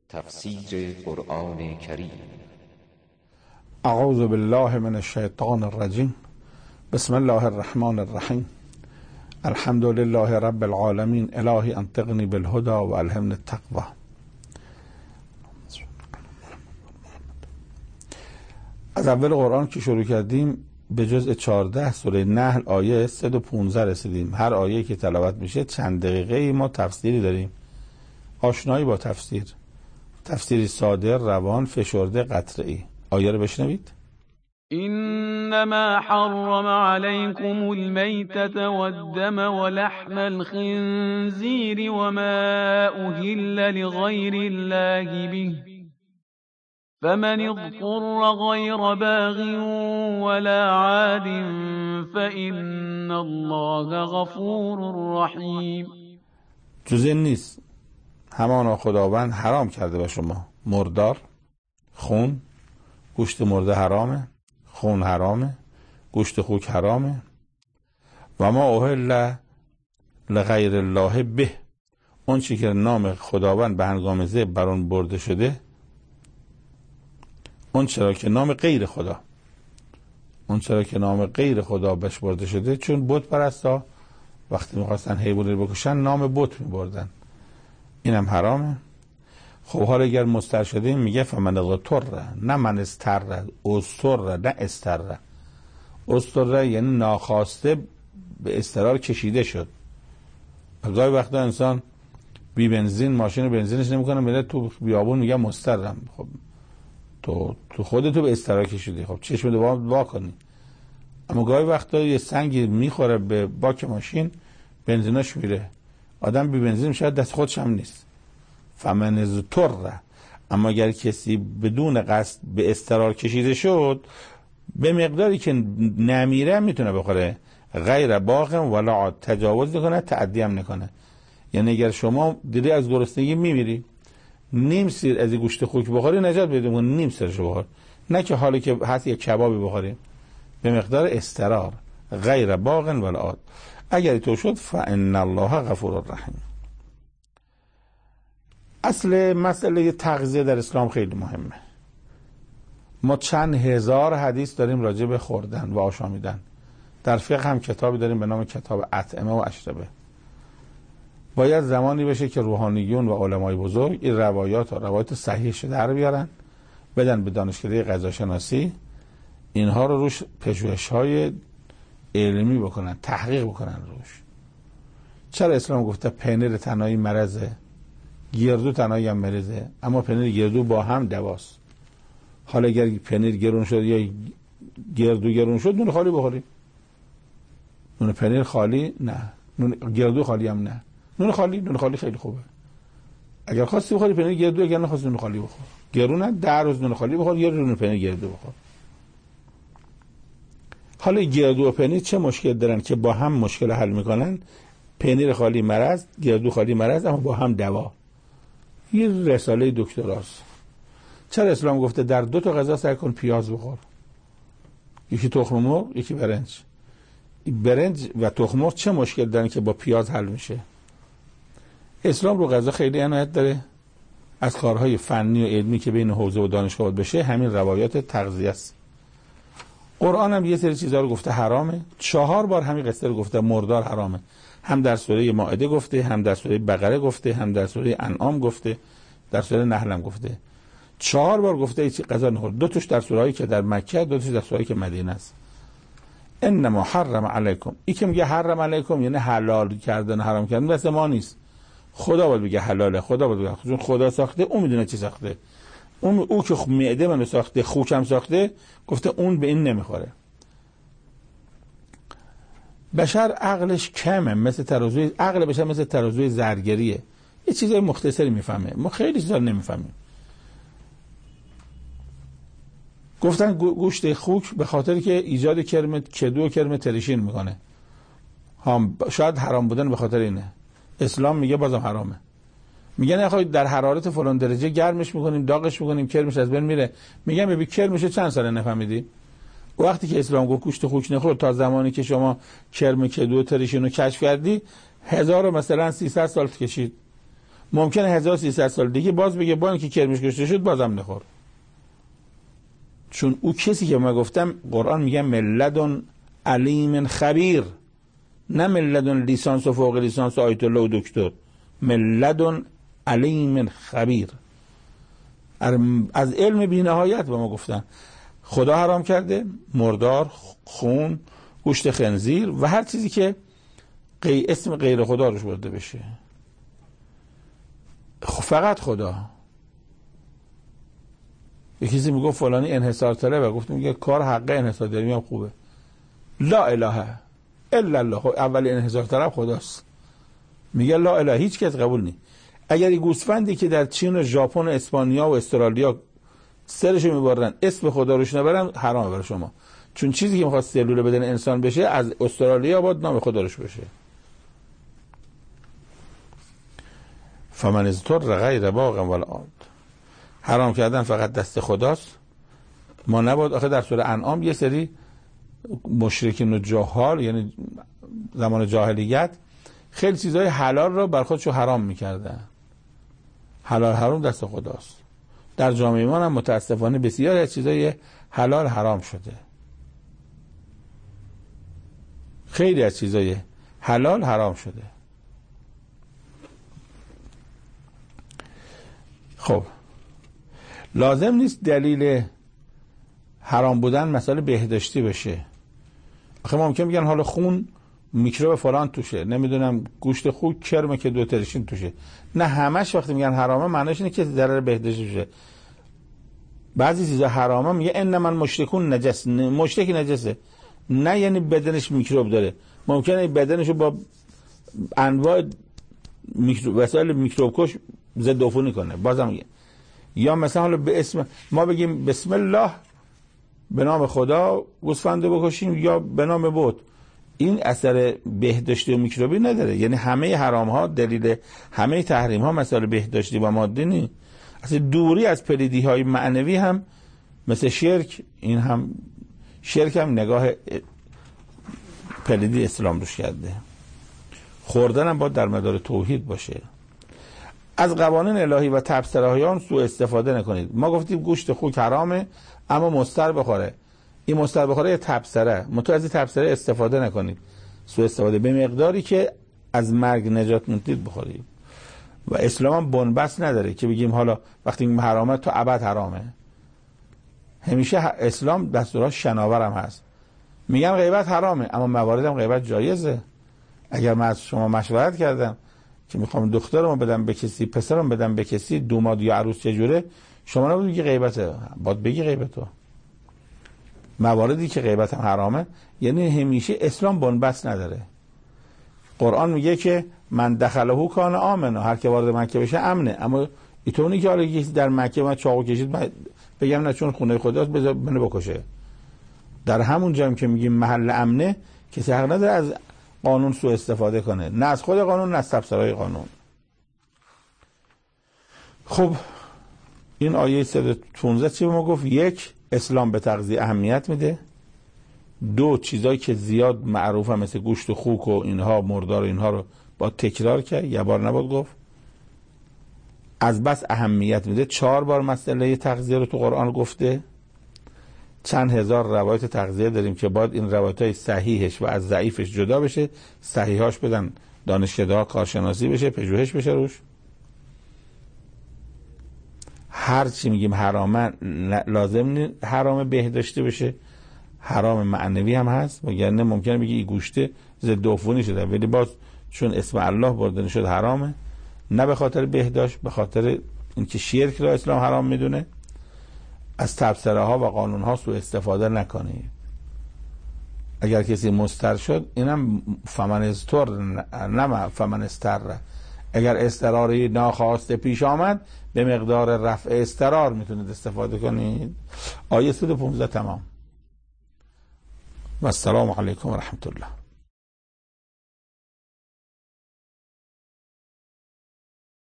تفسیر قرآن کریم. اعوذ بالله من الشیطان الرجیم. بسم الله الرحمن الرحیم. الحمد لله رب العالمین. الهی انطقنی بالهدى و الهمنی التقوی. از اول قرآن که شروع کردیم به جزء 14 سوره نحل آیه 115 رسیدیم. هر آیه که تلاوت میشه چند دقیقه ما تفسیری داریم، آشنایی با تفسیری ساده، روان، فشرده، قطعی. آیه رو بشنوید. إنما حرم عليكم الميتة والدم ولحم الخنزير وما أهل لغير الله به فمن اضطر غير باغ ولا عاد فإن الله غفور رحیم. جز این نیست، همانا خداوند حرام کرده به شما مردار، خون، گوشت مرده حرامه، خون حرامه، گوشت خوک حرامه. و ما اهل لغیر الله به، اون چی که نام خداوند به هنگام ذبح بر اون برده شده، اون چرا که نام غیر خدا بهش برده شده، چون بت پرستا وقتی میخواستن حیوانی رو بکشن نام بت میبردن، اینم حرامه. خب حالا اگر مضطر شده میگه فمن اضطر، نه من استر، استر نه استر. استر یعنی ناخواسته به اضطرار کشیده شد. گاهی وقتا انسان بی بنزین ماشین بنزینش نمیکنه، میره تو بیابون میگه مضطرم. خب تو خودتو به اضطرار کشیدی، خب چشم وا کنی. اما گاهی وقتا یه سنگی میخوره به باک ماشین، بنزیناش میره، آدم بی بنزین شاید دست خودش هم نیست. فمن اضطر، اما اگر کسی بدون قصد به اضطرار کشیده شد، به مقداری که نمیره میتونه بخوره، غیر باغ ولا عاد، تجاوز نکنه، تعدی هم نکنه. یعنی اگر شما دیدی از گرسنگی میمیری، نیم سیر از گوشت خوک بخوری نجات پیدا می‌کنی، نیم سیرشو بخور، نه که حالی که هست یک کبابی بخوری. به مقدار اضطرار، غیر باغ ولا عاد. اگر تو شد فان الله غفور رحیم. اصل مسئله تغذیه در اسلام خیلی مهمه. ما چند هزار حدیث داریم راجع به خوردن و آشامیدن. در فقه هم کتابی داریم به نام کتاب اطعمه و اشربه. باید زمانی بشه که روحانیون و علمای بزرگ این روایات صحیحش در بیارن، بدن به دانشکده غذاشناسی، اینها رو روش پژوهش‌های علمی بکنن، تحقیق بکنن روش. چرا اسلام گفته پنیر تنهایی مرضه، گردو تنهایی هم مرضه، اما پنیر گردو با هم دواست. حالا اگر پنیر گرون شد یا گردو گرون شد، نون خالی بخوری. نون پنیر خالی نه، نون گردو خالی هم نه. نون خالی خیلی خوبه. اگر خواستی بخوری پنیر گردو، اگر نخواستی نون خالی بخور. گرونه 10 روز نون خالی بخور، یه روز نون پنیر گردو بخور. حالا گردو و پنیر چه مشکل دارن که با هم مشکل حل میکنن؟ پنیر خالی مرض، گردو خالی مرض، اما با هم دوا. یه رساله دکتراست. چرا اسلام گفته در 2 تا غذا سعی کن پیاز بخور؟ یکی تخم مرغ، یکی برنج. برنج و تخم مرغ چه مشکل دارن که با پیاز حل میشه؟ اسلام رو غذا خیلی عنایت داره. از کارهای فنی و علمی که بین حوزه و دانشگاه بشه همین روایات تغذیه است. قرآن هم یه سری چیزا رو گفته حرامه. 4 بار همین قصه رو گفته مردار حرامه. هم در سوره مائده گفته، هم در سوره بقره گفته، هم در سوره انعام گفته، در سوره نحل هم گفته. 4 بار گفته این غذا نخور. 2 تاش در سوره‌ای که در مکه، 2 تاش در سوره‌ای که مدینه است. انما حرم علیکم، این که میگه حرم علیکم یعنی حلال کردن، حرام کردن واسه ما نیست. خدا باید بگه حلاله، خدا باید بگه، چون خدا ساخته، اون میدونه چی ساخته. او که معده منو ساخته، خوکم ساخته، گفته اون به این نمیخوره. بشر عقلش کمه، مثل ترازوی، عقل بشر مثل ترازوی زرگریه. یه چیزای مختصری میفهمه، ما خیلی چیزا نمیفهمیم. گفتن گوشت خوک به خاطر که ایجاد کدو و کرم ترشین میکنه، شاید حرام بودن به خاطر اینه. اسلام میگه بازم حرامه. میگن آخه در حرارت فلان درجه گرمش میکنیم، داغش میکنیم، کرمش از بین میره. میگم ببین کرمش چند ساله نفهمیدی؟ وقتی که اسلام گفت گوشت خوک نخور، تا زمانی که شما کرم کدو ترشین رو کشف کردی 1000 مثلا 300 سال کشید. ممکنه 1300 سال دیگه باز بگه با اینکه کرمش کشته شد بازم نخور. چون او کسی که من گفتم قرآن میگه ملدن علیم خبیر، نه ملدن لیسانس و فوق لیسانس و آیت الله و دکتر، ملدن علیم خبیر. از علم بی نهایت به ما گفتن خدا حرام کرده مردار، خون، گوشت خنزیر و هر چیزی که اسم غیر خدا روش برده بشه. فقط خدا. یکی کسی میگه فلانی انحصار طلبه، گفت میگه کار حق انحصار طلبی هم خوبه. لا اله الا الله، اول انحصار طلب خداست. میگه لا اله، هیچ کس قبول نی. اگر این گوسفندی که در چین و ژاپن و اسپانیا و استرالیا سرشو میبرن اسم خدا روش نبرن حرامه برای شما. چون چیزی که میخواد سلول بدن انسان بشه از استرالیا باید نام خدا روش بشه. فمن اضطر غیر باغ ولا عاد، حرام کردن فقط دست خداست. ما نباید آخه در سوره انعام یه سری مشرکین و جاهل، یعنی زمان جاهلیت، خیلی چیزای حلال را بر خودشو حرام میکردن. حلال حرام دست خداست. در جامعه ما هم متاسفانه بسیار از چیزای حلال حرام شده. خیلی از چیزای حلال حرام شده. خب لازم نیست دلیل حرام بودن مسئله بهداشتی بشه. آخه ممکن میگن حالا خون میکروب فلان توشه، نمیدونم گوشت خوک کرمه که 2 ترشین توشه. نه همش وقتی میگن حرامه معنیش اینه که ضرر بهداشتی شه. بعضی چیزا حرامه میگه انما المشرکون نجس، مشرک نجسه، نه یعنی بدنش میکروب داره. ممکنه بدنشو با انواع وسایل میکروب کش ضد عفونی کنه بازم میگه. یا مثلا حالا به اسم ما بگیم بسم الله به نام خدا گوسفند بکشیم یا به نام بت، این اثر بهداشتی و میکروبی نداره. یعنی همه حرام ها دلیل همه تحریم ها مسائل بهداشتی و مادی نیست. اصلا دوری از پلیدی های معنوی هم مثل شرک، این هم شرک هم نگاه پلیدی اسلام روش کرده. خوردن هم باید در مدار توحید باشه. از قوانین الهی و تبصره آن سوء استفاده نکنید. ما گفتیم گوشت خوک حرامه اما مستر بخوره. این مستر بخوره یه تبصره، تو از این تبصره استفاده نکنید. سوء استفاده به مقداری که از مرگ نجات میدید بخورید. و اسلام هم بنبست نداره که بگیم حالا وقتی حرامه تو ابد حرامه. همیشه اسلام دستوراش شناور هم هست. میگن غیبت حرامه اما موارد هم غیبت جایزه. اگر من از شما مشورت کردم که میخوام دخترمو بدم به کسی، پسرم بدم به کسی، دوماد یا عروس چجوره، شما نباید بگی غیبته، باید بگی غیبتو. مواردی که غیبت هم حرامه، یعنی همیشه اسلام بنبست نداره. قرآن میگه که من دخلهو کان آمنه، هر که وارد مکه بشه امنه. اما اینطوری که حالا کسی در مکه من چاقو کشید بگم نه چون خونه خداست بذار منو بکشه. در همون جایی که میگیم محل امنه کسی حق نداره از قانون سوء استفاده کنه، نه از خود قانون نه از تبصره‌های قانون. خب این آیه 115 چی به ما گفت؟ 1 اسلام به تغذیه اهمیت میده. 2 چیزایی که زیاد معروفه مثل گوشت و خوک و اینها مردار و اینها رو با تکرار کرد، یه بار نباید گفت. از بس اهمیت میده 4 بار مسئله تغذیه رو تو قرآن گفته. چند هزار روایت تغذیه داریم که باید این روایت‌های صحیحش و از ضعیفش جدا بشه، صحیحاش بدن دانشکده‌ها کارشناسی بشه، پژوهش بشه روش. هر چی میگیم حرامه لازم نیست حرام بهداشتی بشه، حرام معنوی هم هست. وگرنه ممکنه بگی این گوشته ضد عفونی شده ولی باز چون اسم الله برده شد حرامه، نه به خاطر بهداشت، به خاطر اینکه شرک را اسلام حرام میدونه. از تبصره ها و قانون ها سوء استفاده نکنید. اگر کسی مستر شد اینم فمن استر نه فمن استر، اگر استراری ناخواسته پیش آمد به مقدار رفع استرار میتونید استفاده کنید. آیه 115 تمام. و السلام علیکم و رحمت الله.